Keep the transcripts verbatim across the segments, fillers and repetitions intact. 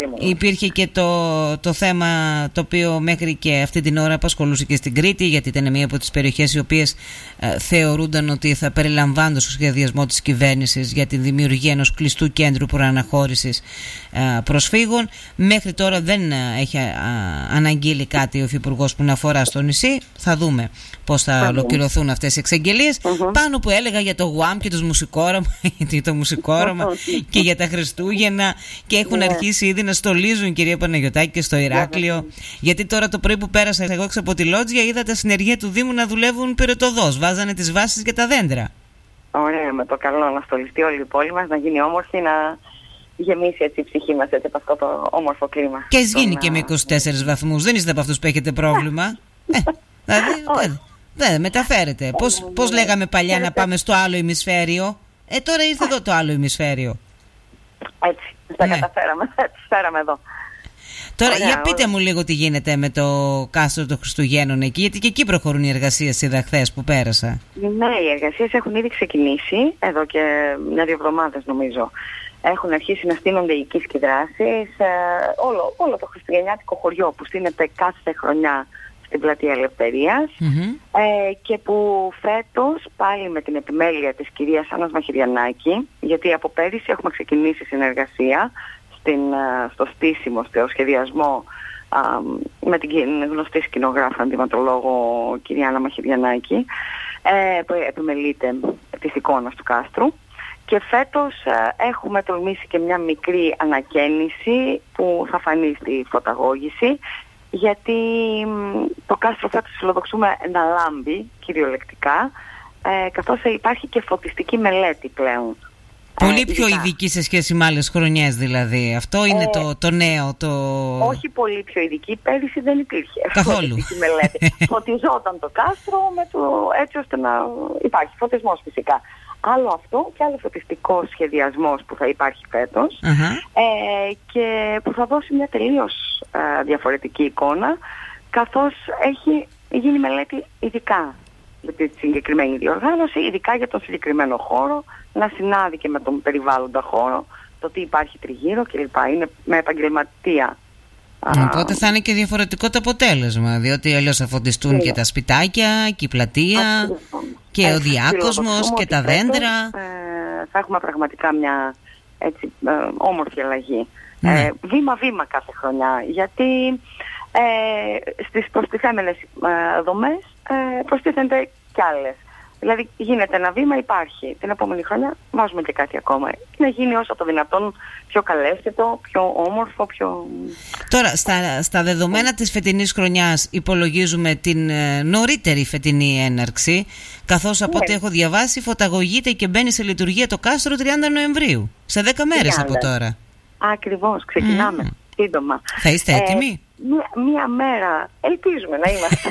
Υπήρχε και το, το θέμα το οποίο μέχρι και αυτή την ώρα απασχολούσε και στην Κρήτη, γιατί ήταν μία από τις περιοχές οι οποίες ε, θεωρούνταν ότι θα περιλαμβάνονται στο σχεδιασμό της κυβέρνησης για τη δημιουργία ενός κλειστού κέντρου προαναχώρησης ε, προσφύγων. Μέχρι τώρα δεν ε, έχει ε, αναγγείλει κάτι ο Υφυπουργός που να αφορά στο νησί. Θα δούμε πώς θα ολοκληρωθούν αυτές οι εξαγγελίες. Uh-huh. Πάνω που έλεγα για το ΓΟΑΜ και τους μουσικόραμα, το μουσικόραμα και για τα Χριστούγεννα, και έχουν yeah. αρχίσει ήδη να στολίζουν, κυρία Παναγιωτάκη, και στο Ηράκλειο. Yeah. Γιατί τώρα το πρωί που πέρασα εγώ έξω από τη Λότζια είδα τα συνεργεία του Δήμου να δουλεύουν πυρετοδός. Βάζανε τις βάσεις για τα δέντρα. Ωραία, με το καλό να στολιστεί όλη η πόλη μας, να γίνει όμορφη, να γεμίσει έτσι η ψυχή μας έτσι από αυτό το όμορφο κλίμα. Και ας γίνει και με είκοσι τέσσερις βαθμούς. Δεν είστε από αυτούς που έχετε πρόβλημα. ε, δηλαδή, δεν μεταφέρετε. Πώς, πώς λέγαμε παλιά να πάμε στο άλλο ημισφαίριο. Ε, τώρα ήρθε εδώ το άλλο ημισφαίριο. Έτσι, τα ναι. καταφέραμε, έτσι φέραμε εδώ. Τώρα, ωραία, για πείτε ωραία. μου λίγο τι γίνεται με το κάστρο των Χριστουγέννων εκεί, γιατί και εκεί προχωρούν οι εργασίες, είδα χθες που πέρασα. Ναι, οι εργασίες έχουν ήδη ξεκινήσει, εδώ και μια-δύο εβδομάδες νομίζω. Έχουν αρχίσει να στείνονται οικείς και δράσεις, όλο, όλο το χριστουγεννιάτικο χωριό που στείνεται κάθε χρονιά στην Πλατεία Ελευθερίας, mm-hmm. ε, και που φέτος πάλι με την επιμέλεια της κυρίας Άννας Μαχαιριανάκη, γιατί από πέρυσι έχουμε ξεκινήσει συνεργασία στην, στο στήσιμο, στο σχεδιασμό α, με την γνωστή σκηνογράφα αντιματολόγο κυρία Άννα Μαχαιριανάκη, ε, που επιμελείται της εικόνας του κάστρου. Και φέτος ε, έχουμε τολμήσει και μια μικρή ανακαίνιση που θα φανεί στη φωταγώγηση, γιατί το κάστρο φέτος φιλοδοξούμε να λάμπει κυριολεκτικά, ε, καθώς υπάρχει και φωτιστική μελέτη πλέον. Πολύ πιο ειδική σε σχέση με άλλες χρονιές δηλαδή. Αυτό είναι ε, το, το νέο. Το... Όχι πολύ πιο ειδική. Πέρυσι δεν υπήρχε καθόλου φωτιστική μελέτη. Φωτιζόταν το κάστρο με το, έτσι ώστε να υπάρχει φωτισμός φυσικά. Άλλο αυτό και άλλο φωτιστικό σχεδιασμός που θα υπάρχει φέτος, uh-huh. ε, και που θα δώσει μια τελείως ε, διαφορετική εικόνα, καθώς έχει γίνει μελέτη ειδικά για τη συγκεκριμένη διοργάνωση, ειδικά για τον συγκεκριμένο χώρο, να συνάδει και με τον περιβάλλοντα χώρο, το τι υπάρχει τριγύρω κλπ. Είναι με επαγγελματία. Οπότε θα είναι και διαφορετικό το αποτέλεσμα, διότι αλλιώς θα φωτιστούν yeah. και τα σπιτάκια και η πλατεία Absolutely. και Έχει, ο διάκοσμος και τα δέντρα. Ε, θα έχουμε πραγματικά μια έτσι, ε, όμορφη αλλαγή. Mm. Ε, βήμα-βήμα κάθε χρονιά, γιατί ε, στις προστιθέμενες ε, δομές ε, προστίθενται κι άλλες. Δηλαδή γίνεται ένα βήμα, υπάρχει. Την επόμενη χρονιά βάζουμε και κάτι ακόμα. Να γίνει όσο το δυνατόν πιο καλέσθητο, πιο όμορφο, πιο... Τώρα, στα, στα δεδομένα της φετινής χρονιάς υπολογίζουμε την ε, νωρίτερη φετινή έναρξη, καθώς από ό,τι ναι. έχω διαβάσει φωταγωγείται και μπαίνει σε λειτουργία το κάστρο τριάντα Νοεμβρίου. Σε δέκα μέρες από τώρα. Ακριβώς, ξεκινάμε. Mm. Σύντομα. Θα είστε έτοιμοι? Ε, μία, μία μέρα, ελπίζουμε να είμαστε.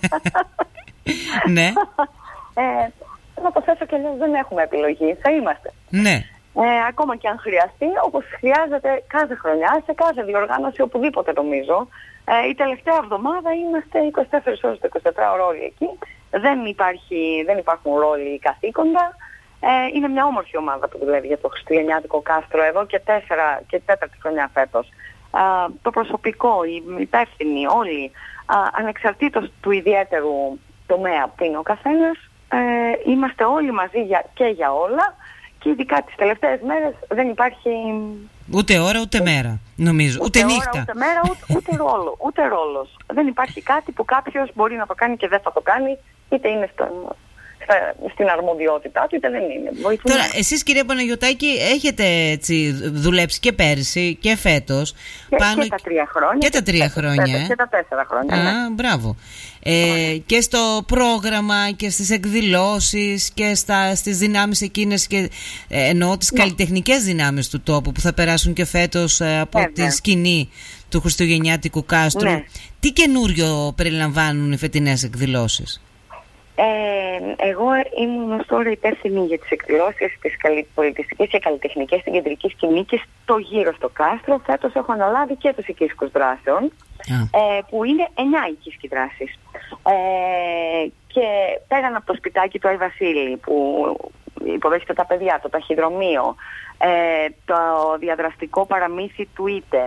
Ναι. Ε, να το θέσω και αλλιώς, δεν έχουμε επιλογή, θα είμαστε. Ναι. Ε, ακόμα και αν χρειαστεί, όπως χρειάζεται κάθε χρονιά, σε κάθε διοργάνωση, οπουδήποτε νομίζω. Ε, η τελευταία εβδομάδα είμαστε είκοσι τέσσερις ώρες το εικοσιτετράωρο όλοι εκεί. Δεν, υπάρχει, δεν υπάρχουν ρόλοι καθήκοντα. Ε, είναι μια όμορφη ομάδα που δουλεύει για το χριστουγεννιάτικο κάστρο εδώ και, τέσσερα, και τέταρτη χρονιά φέτος. Ε, το προσωπικό, οι υπεύθυνοι, όλοι, ε, ανεξαρτήτως του ιδιαίτερου τομέα που είναι ο καθένας, ε, είμαστε όλοι μαζί για, και για όλα, και ειδικά τις τελευταίες μέρες δεν υπάρχει ούτε ώρα ούτε μέρα, νομίζω, ούτε, ούτε νύχτα, ώρα, ούτε μέρα, ούτε, ούτε, ρόλο, ούτε ρόλος. Δεν υπάρχει κάτι που κάποιος μπορεί να το κάνει και δεν θα το κάνει, είτε είναι στο, στην αρμοδιότητά του, είτε δεν είναι. Βοηθούμε. Τώρα, εσείς κυρία Παναγιωτάκη έχετε έτσι, δουλέψει και πέρυσι και φέτος και, πάνω... και τα τρία χρόνια και τα τρία χρόνια και, και τα τέσσερα χρόνια. Α, ναι. μπράβο. Ε, και στο πρόγραμμα και στις εκδηλώσεις και στα, στις δυνάμεις εκείνες και, ε, εννοώ τις ναι. καλλιτεχνικές δυνάμεις του τόπου που θα περάσουν και φέτος ε, από ε, τη ναι. σκηνή του χριστουγεννιάτικου κάστρου. Ναι. Τι καινούριο περιλαμβάνουν οι φετινές εκδηλώσεις? Ε, εγώ ήμουν ως τώρα υπεύθυνη για τις εκδηλώσεις της πολιτιστικής και καλλιτεχνικής στην κεντρική σκηνή και στο γύρο στο κάστρο. Φέτος έχω αναλάβει και τους οικίσκους δράσεων, yeah. ε, που είναι εννιά οικίσκοι δράσεις. Ε, και πέραν από το σπιτάκι του Άι Βασίλη που υποδέχεται τα παιδιά, το ταχυδρομείο, ε, το διαδραστικό παραμύθι του Ίτε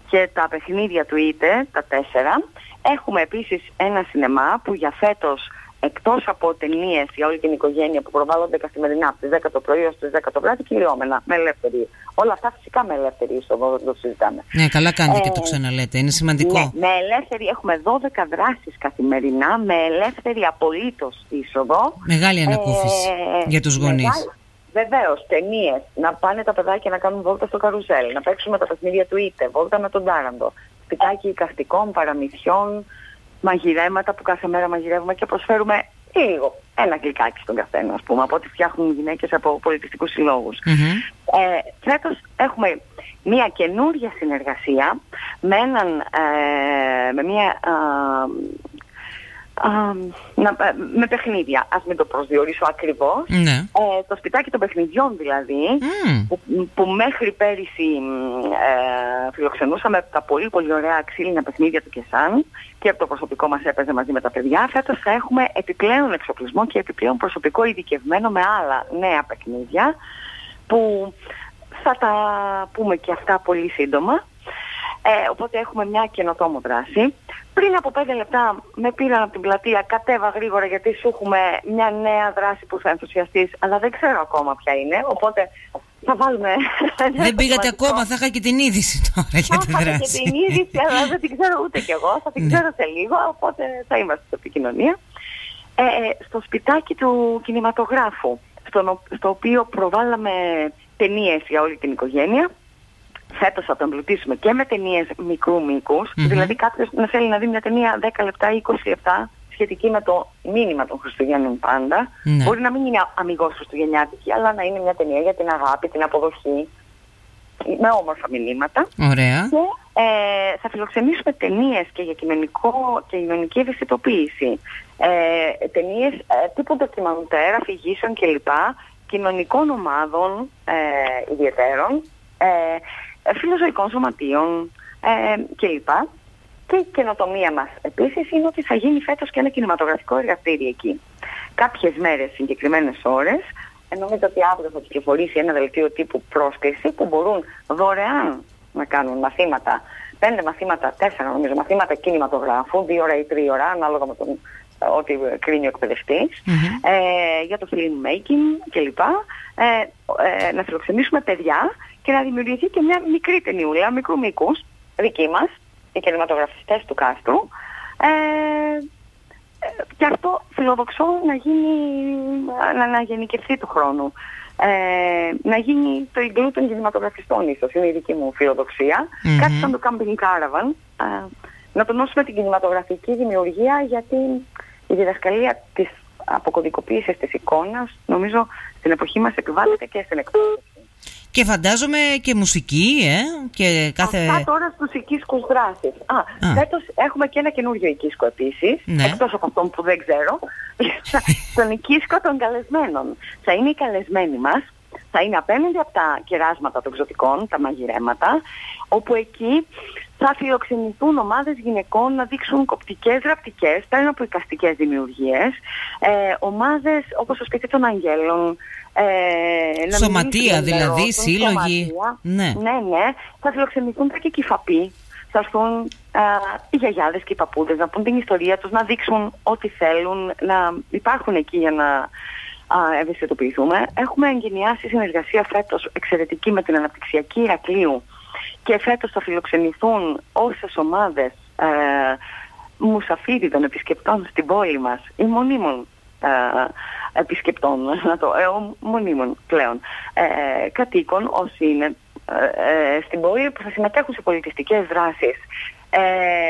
και τα παιχνίδια του ΙΤΕ, τα τέσσερα. Έχουμε επίσης ένα σινεμά που για φέτος, εκτός από ταινίες για όλη την οικογένεια που προβάλλονται καθημερινά από τις δέκα το πρωί ως τις δέκα το βράδυ, κυλιόμενα, με ελεύθερη. Όλα αυτά φυσικά με ελεύθερη είσοδο, δεν το συζητάμε. Ναι, καλά κάνετε ε, και το ξαναλέτε, είναι σημαντικό. Ναι, με ελεύθερη, έχουμε δώδεκα δράσεις καθημερινά, με ελεύθερη απολύτως είσοδο. Μεγάλη ανακούφιση ε, για τους γονείς. Βεβαίως, ταινίες, να πάνε τα παιδάκια να κάνουν βόλτα στο καρουζέλ, να παίξουμε τα παιχνίδια του ΙΤΕ, βόλτα με τον τάραντο, σπιτάκι εικαστικών, παραμυθιών, μαγειρέματα που κάθε μέρα μαγειρεύουμε και προσφέρουμε λίγο, ένα γλυκάκι στον καθένα, ας πούμε, από ό,τι φτιάχνουν οι γυναίκες από πολιτιστικούς συλλόγους. Mm-hmm. Ε, φέτος έχουμε μια καινούργια συνεργασία με, έναν, ε, με μια... Ε, Uh, να, με παιχνίδια, ας μην το προσδιορίσω ακριβώς. Ναι. ε, το σπιτάκι των παιχνιδιών δηλαδή, mm. που, που μέχρι πέρυσι ε, φιλοξενούσαμε τα πολύ πολύ ωραία ξύλινα παιχνίδια του Κεσάν και από το προσωπικό μας έπαιζε μαζί με τα παιδιά. Φέτος θα έχουμε επιπλέον εξοπλισμό και επιπλέον προσωπικό ειδικευμένο με άλλα νέα παιχνίδια που θα τα πούμε και αυτά πολύ σύντομα. Ε, οπότε έχουμε μια καινοτόμο δράση. Πριν από πέντε λεπτά με πήραν από την πλατεία, κατέβα γρήγορα γιατί σου έχουμε μια νέα δράση που θα ενθουσιαστείς, αλλά δεν ξέρω ακόμα ποια είναι, οπότε θα βάλουμε... Δεν πήγατε ακόμα, θα είχα και την είδηση τώρα για τη δράση. Θα είχα και την είδηση, αλλά δεν την ξέρω ούτε κι εγώ, θα την ξέρω σε λίγο, οπότε θα είμαστε στην επικοινωνία. Ε, στο σπιτάκι του κινηματογράφου, στο, στο οποίο προβάλαμε ταινίες για όλη την οικογένεια. Φέτος θα το εμπλουτίσουμε και με ταινίες μικρού μήκους, mm-hmm. δηλαδή κάποιος να θέλει να δει μια ταινία δέκα λεπτά ή είκοσι λεπτά σχετική με το μήνυμα των Χριστουγέννων πάντα. Mm-hmm. Μπορεί να μην είναι αμιγώς χριστουγεννιάτικη, αλλά να είναι μια ταινία για την αγάπη, την αποδοχή, με όμορφα μηνύματα. Ωραία. Και ε, θα φιλοξενήσουμε ταινίες και για κοινωνικό και κοινωνική ευαισθητοποίηση. Ε, ταινίες ε, τύπου ντοκιμαντέρ, αφηγήσεων κλπ. Κοινωνικών ομάδων ε, ιδιαιτέρων. Ε, φιλοζωικών σωματείων ε, κλπ. Και η καινοτομία μας επίσης είναι ότι θα γίνει φέτος και ένα κινηματογραφικό εργαστήριο εκεί. Κάποιες μέρες, συγκεκριμένες ώρες, ε, νομίζω ότι αύριο θα κυκλοφορήσει ένα δελτίο τύπου πρόσκληση που μπορούν δωρεάν να κάνουν μαθήματα, πέντε μαθήματα, τέσσερα νομίζω, μαθήματα κινηματογράφου, δύο ώρα ή τρία ώρα, ανάλογα με τον ό,τι κρίνει ο εκπαιδευτής, mm-hmm. ε, για το filmmaking κλπ. Ε, ε, να φιλοξενήσουμε παιδιά και να δημιουργηθεί και μια μικρή ταινιούλα, μικρού μήκους, δική μας, οι κινηματογραφιστές του κάστρου. Ε, και αυτό φιλοδοξώ να γίνει, να, να γενικευθεί του χρόνου. Ε, να γίνει το Ιγκλού των κινηματογραφιστών ίσως, είναι η δική μου φιλοδοξία. Mm-hmm. Κάτι σαν το Camping Caravan. Ε, να τονώσουμε την κινηματογραφική δημιουργία, γιατί η διδασκαλία της αποκωδικοποίησης της εικόνας, νομίζω, στην εποχή μας επιβάλλεται και στην εκπαίδευση. Και φαντάζομαι και μουσική, ε, και κάθε... Αυτά τώρα στους οικίσκους δράσεις. Α, Α. Φέτος έχουμε και ένα καινούριο οικίσκο επίσης, ναι. εκτός από αυτόν που δεν ξέρω, στον οικίσκο των καλεσμένων. Θα είναι οι καλεσμένοι μας, θα είναι απέναντι από τα κεράσματα των ξωτικών, τα μαγειρέματα, όπου εκεί θα φιλοξενηθούν ομάδες γυναικών να δείξουν κοπτικές, ραπτικές, πέραν από εικαστικές δημιουργίες, ε, ομάδες όπως το σπίτι των αγγέλων, ε, σωματεία δηλαδή, σύλλογοι. Ναι. ναι, ναι. Θα φιλοξενηθούν και κυφαποί. Θα έρθουν ε, οι γιαγιάδες και οι παππούδες να πούν την ιστορία τους, να δείξουν ό,τι θέλουν, να υπάρχουν εκεί για να Uh, ευαισθητοποιηθούμε. Έχουμε εγκαινιάσει συνεργασία φέτος εξαιρετική με την Αναπτυξιακή Ηρακλείου και φέτος θα φιλοξενηθούν όσες ομάδες ε, μουσαφίριδων επισκεπτών στην πόλη μας ή μονίμων ε, επισκεπτών, να το, ε, μονίμων πλέον ε, κατοίκων όσοι είναι ε, ε, στην πόλη, που θα συμμετέχουν σε πολιτιστικές δράσεις ε,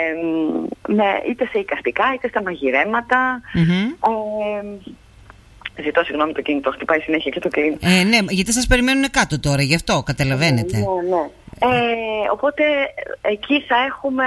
με, είτε σε εικαστικά είτε στα μαγειρέματα. Mm-hmm. ε, Ζητώ συγγνώμη, το κινητό χτυπάει συνέχεια και το κλείνει. Ε, ναι, γιατί σας περιμένουν κάτω τώρα, γι' αυτό καταλαβαίνετε. Ναι, ναι. Ε, οπότε εκεί θα έχουμε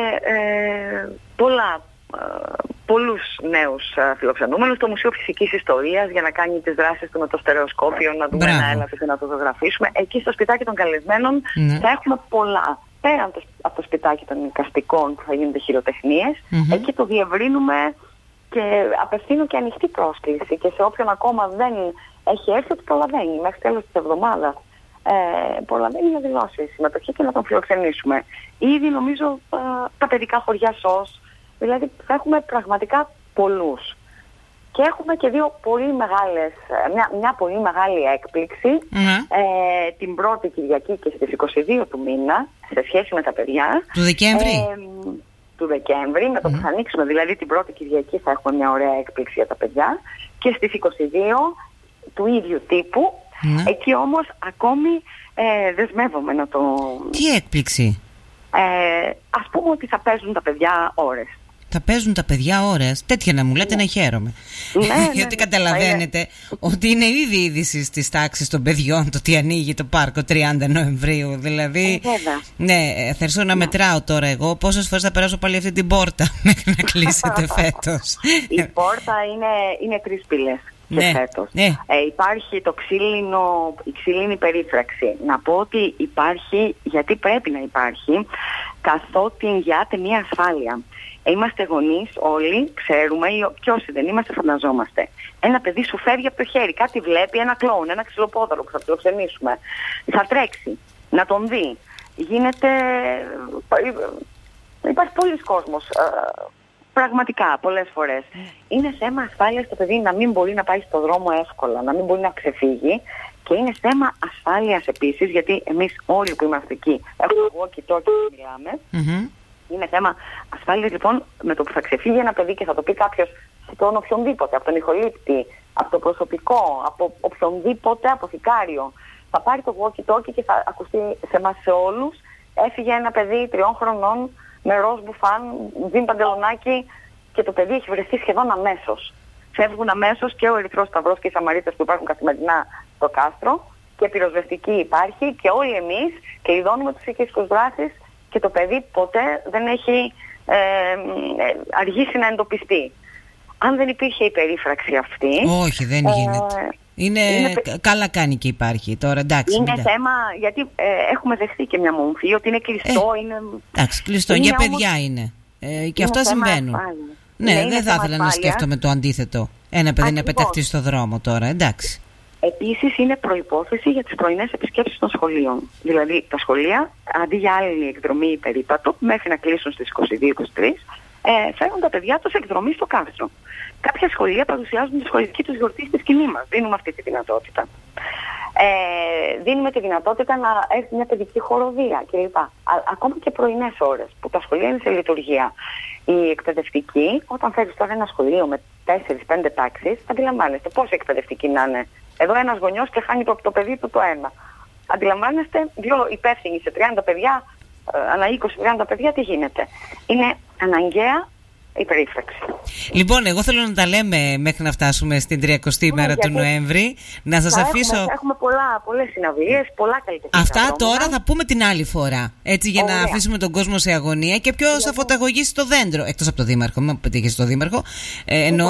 ε, πολλά, ε, πολλούς νέους ε, φιλοξενούμενους. Το Μουσείο Φυσικής Ιστορίας για να κάνει τις δράσεις του με το στερεοσκόπιο, να δούμε ένα-ένα και να το ζωγραφίσουμε. Εκεί στο σπιτάκι των καλεσμένων ναι. θα έχουμε πολλά. Πέραν το, από το σπιτάκι των εικαστικών που θα γίνονται χειροτεχνίες, mm-hmm. εκεί το διευρύνουμε. Και απευθύνω και ανοιχτή πρόσκληση και σε όποιον ακόμα δεν έχει έρθει, ότι προλαβαίνει μέχρι τέλος της εβδομάδας ε, προλαβαίνει να δηλώσει συμμετοχή και να τον φιλοξενήσουμε. Ήδη νομίζω ε, τα παιδικά χωριά ΣΟΣ, δηλαδή θα έχουμε πραγματικά πολλούς. Και έχουμε και δύο πολύ μεγάλες, μια, μια πολύ μεγάλη έκπληξη mm. ε, την πρώτη Κυριακή και στις είκοσι δύο του μήνα σε σχέση με τα παιδιά. Του Δεκέμβρη. Ε, του Δεκέμβρη, με το mm. που θα ανοίξουμε δηλαδή την πρώτη Κυριακή θα έχουμε μια ωραία έκπληξη για τα παιδιά και στις είκοσι δύο του ίδιου τύπου. Mm. Εκεί όμως ακόμη ε, δεσμεύομαι να το... Τι έκπληξη? Ε, ας πούμε ότι θα παίζουν τα παιδιά ώρες. Θα παίζουν τα παιδιά ώρες. Τέτοια να μου λέτε, ναι. να χαίρομαι. Ναι, ναι, γιατί καταλαβαίνετε ναι. ότι είναι ήδη είδηση στις τάξεις των παιδιών το ότι ανοίγει το πάρκο τριάντα Νοεμβρίου. Δηλαδή, ε, ναι, θα έρθω να ναι. μετράω τώρα εγώ πόσες φορές θα περάσω πάλι αυτή την πόρτα μέχρι να κλείσετε φέτος. Η πόρτα είναι, είναι τρεις πύλες. Και ναι, φέτος. Ναι. Ε, υπάρχει το ξύλινο, η ξύλινη περίφραξη. Να πω ότι υπάρχει, γιατί πρέπει να υπάρχει, καθότι εγγυάται μια ασφάλεια. Είμαστε γονείς όλοι, ξέρουμε, και όσοι δεν είμαστε φανταζόμαστε. Ένα παιδί σου φεύγει από το χέρι, κάτι βλέπει, ένα κλόουν, ένα ξυλοπόδαρο που θα φιλοξενήσουμε. Θα τρέξει, να τον δει. Γίνεται... Υπάρχει πολλής κόσμος, πραγματικά, πολλές φορές. Είναι θέμα ασφάλειας το παιδί να μην μπορεί να πάει στον δρόμο εύκολα, να μην μπορεί να ξεφύγει. Και είναι θέμα ασφάλειας επίσης, γιατί εμείς όλοι που είμαστε εκεί έχουμε walkie-talkie και μιλάμε. Mm-hmm. Είναι θέμα ασφάλειας λοιπόν, με το που θα ξεφύγει ένα παιδί και θα το πει κάποιος στον οποιονδήποτε, από τον ηχολήπτη, από το προσωπικό, από οποιονδήποτε αποθηκάριο. Θα πάρει το walkie-talkie και θα ακουστεί σε εμάς σε όλους. Έφυγε ένα παιδί τριών χρονών με ροζ μπουφάν, τζιν παντελονάκι και το παιδί έχει βρεθεί σχεδόν αμέσως. Φεύγουν αμέσως και ο Ερυθρός Σταυρός και οι Σαμαρίτες που υπάρχουν καθημερινά στο κάστρο και πυροσβεστική υπάρχει και όλοι εμείς κλειδώνουμε τους οικιακούς δράσεις. Και το παιδί ποτέ δεν έχει ε, ε, αργήσει να εντοπιστεί. Αν δεν υπήρχε η περίφραξη αυτή... Όχι, δεν γίνεται. Ε, είναι, είναι... Καλά κάνει και υπάρχει τώρα, εντάξει. Είναι μετά. θέμα, γιατί ε, έχουμε δεχθεί και μια μομφή, ότι είναι κλειστό. Ε, είναι... Εντάξει, κλειστό, είναι για παιδιά όμως... είναι. Ε, και είναι αυτά συμβαίνουν. Ασφάλεια. Ναι, ναι, δεν θα ήθελα ασφάλεια. να σκέφτομαι το αντίθετο. Ένα παιδί Ακριβώς. να πεταχτεί στο δρόμο τώρα, εντάξει. Επίσης είναι προϋπόθεση για τις πρωινές επισκέψεις των σχολείων. Δηλαδή τα σχολεία, αντί για άλλη εκδρομή ή περίπατο, μέχρι να κλείσουν στις είκοσι δύο είκοσι τρεις, ε, φέρνουν τα παιδιά τους εκδρομή στο κάστρο. Κάποια σχολεία παρουσιάζουν τη σχολική τους γιορτή στη σκηνή μας. Δίνουμε αυτή τη δυνατότητα. Ε, δίνουμε τη δυνατότητα να έρθει μια παιδική χοροδία κλπ. Ακόμα και πρωινές ώρες που τα σχολεία είναι σε λειτουργία. Οι εκπαιδευτικοί, όταν φέρεις τώρα ένα σχολείο με τέσσερις πέντε τάξεις, αντιλαμβάνεστε πόσοι εκπαιδευτικοί να είναι. Εδώ ένας γονιός και χάνει το, το παιδί του το ένα. Αντιλαμβάνεστε, δύο υπεύθυνοι σε τριάντα παιδιά, ε, ανά είκοσι τριάντα παιδιά, τι γίνεται. Είναι αναγκαία η περίφραξη. Λοιπόν, εγώ θέλω να τα λέμε μέχρι να φτάσουμε στην τριακοστή μέρα yeah, του Νοέμβρη. Να σας αφήσω. Έχουμε, έχουμε πολλά, πολλές συναυλίες, πολλά καλύτερα. Αυτά δρόμια. Τώρα θα πούμε την άλλη φορά. Έτσι, για Ωραία. να αφήσουμε τον κόσμο σε αγωνία και ποιος θα φωταγωγήσει το δέντρο. Εκτός από το Δήμαρχο, μην πετύχει το Δήμαρχο. Ε, εννοώ.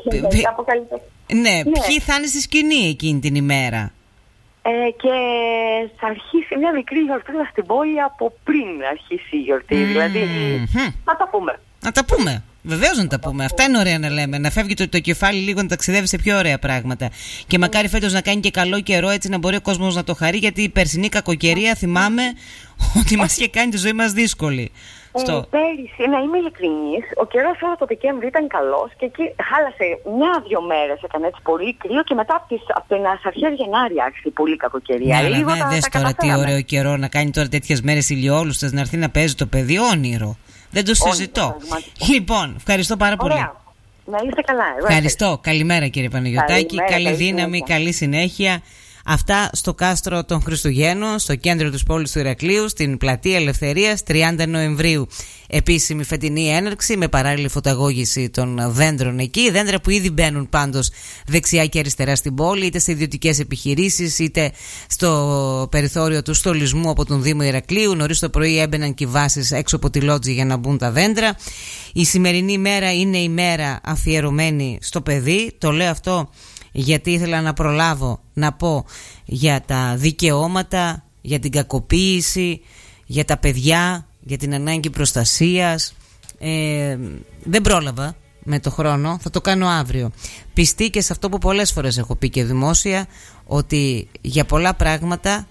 Ναι, ναι, ποιοι θα είναι στη σκηνή εκείνη την ημέρα. Ε, και θα αρχίσει μια μικρή γιορτούλα στην πόλη από πριν αρχίσει η γιορτή. Mm. Δηλαδή, mm-hmm. να τα πούμε. Να τα πούμε. Βεβαίως να τα πούμε. Αυτά είναι ωραία να λέμε. Να φεύγει το, το κεφάλι λίγο να ταξιδεύει σε πιο ωραία πράγματα. Και μακάρι φέτος να κάνει και καλό καιρό, έτσι να μπορεί ο κόσμος να το χαρεί. Γιατί η περσινή κακοκαιρία θυμάμαι ότι μας είχε κάνει τη ζωή μας δύσκολη. Ε, Στο... Πέρυσι, να είμαι ειλικρινής, ο καιρός όλο το Δεκέμβρη ήταν καλός και εκεί χάλασε μια-δυο μέρες, έκανε έτσι πολύ κρύο και μετά από, τις, από την αρχές Γενάρη άρχισε πολύ κακοκαιρία. Ναι, ναι, ναι, δες τώρα τι ωραίο καιρό να κάνει τώρα τέτοιες μέρες ηλιόλουστες, να έρθει να παίζει το παιδί, όνειρο. Δεν το συζητώ. Λοιπόν, ευχαριστώ πάρα πολύ. Ωραία. Να είστε καλά. Εγώ ευχαριστώ. Ευχαριστώ. Καλημέρα κύριε Παναγιωτάκη. Καλημέρα, καλή δύναμη, καλή συνέχεια. Αυτά στο κάστρο των Χριστουγέννων, στο κέντρο της πόλης του Ηρακλείου, στην Πλατεία Ελευθερίας, τριάντα Νοεμβρίου. Επίσημη φετινή έναρξη με παράλληλη φωταγώγηση των δέντρων εκεί. Δέντρα που ήδη μπαίνουν πάντως δεξιά και αριστερά στην πόλη, είτε σε ιδιωτικές επιχειρήσεις, είτε στο περιθώριο του στολισμού από τον Δήμο Ηρακλείου. Νωρίς το πρωί έμπαιναν κυβάσεις έξω από τη λότζη για να μπουν τα δέντρα. Η σημερινή μέρα είναι η μέρα αφιερωμένη στο παιδί. Το λέω αυτό γιατί ήθελα να προλάβω να πω για τα δικαιώματα, για την κακοποίηση, για τα παιδιά, για την ανάγκη προστασίας. Ε, δεν πρόλαβα με το χρόνο, θα το κάνω αύριο. Πιστή και σε αυτό που πολλές φορές έχω πει και δημόσια, ότι για πολλά πράγματα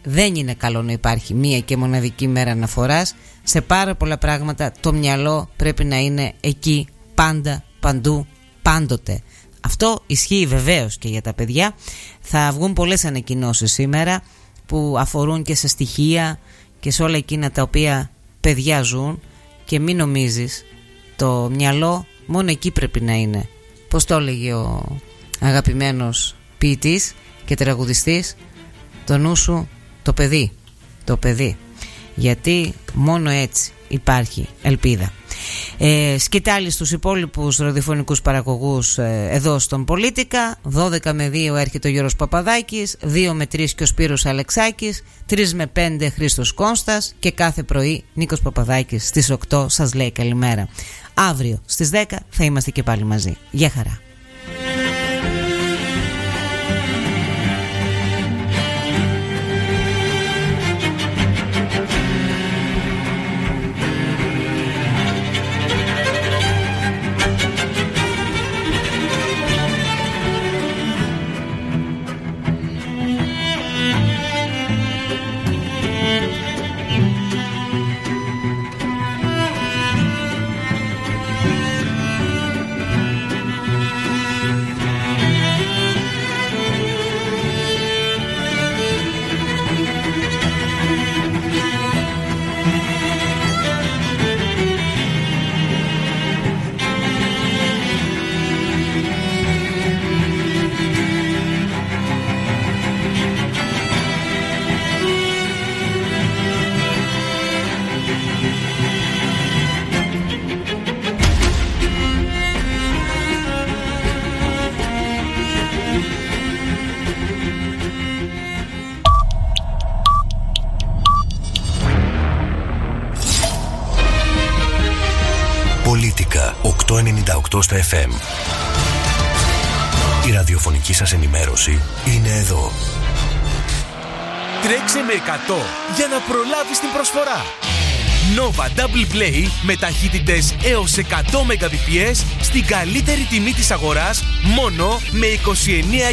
δεν είναι καλό να υπάρχει μία και μοναδική μέρα αναφοράς. Σε πάρα πολλά πράγματα το μυαλό πρέπει να είναι εκεί πάντα, παντού, πάντοτε. Αυτό ισχύει βεβαίως και για τα παιδιά. Θα βγουν πολλές ανακοινώσεις σήμερα που αφορούν και σε στοιχεία και σε όλα εκείνα τα οποία παιδιά ζουν, και μην νομίζεις, το μυαλό μόνο εκεί πρέπει να είναι. Πώς το έλεγε ο αγαπημένος ποιητής και τραγουδιστής, το νου σου το παιδί, το παιδί, γιατί μόνο έτσι υπάρχει ελπίδα. Ε, σκητάλη στους υπόλοιπους ραδιοφωνικούς παραγωγούς ε, εδώ στον Πολίτικα. Δώδεκα με δύο έρχεται ο Γιώργος Παπαδάκης, δύο με τρία και ο Σπύρος Αλεξάκης, τρία με πέντε Χρήστος Κώστας, και κάθε πρωί Νίκος Παπαδάκης στις οκτώ σας λέει καλημέρα. Αύριο στις δέκα θα είμαστε και πάλι μαζί. Γεια χαρά. οκτώ ενενήντα οκτώ στα εφ εμ. Η ραδιοφωνική σας ενημέρωση είναι εδώ. Τρέξε με εκατό για να προλάβεις την προσφορά. Nova Double Play με ταχύτητες έως εκατό Mbps στην καλύτερη τιμή της αγοράς, μόνο με είκοσι εννέα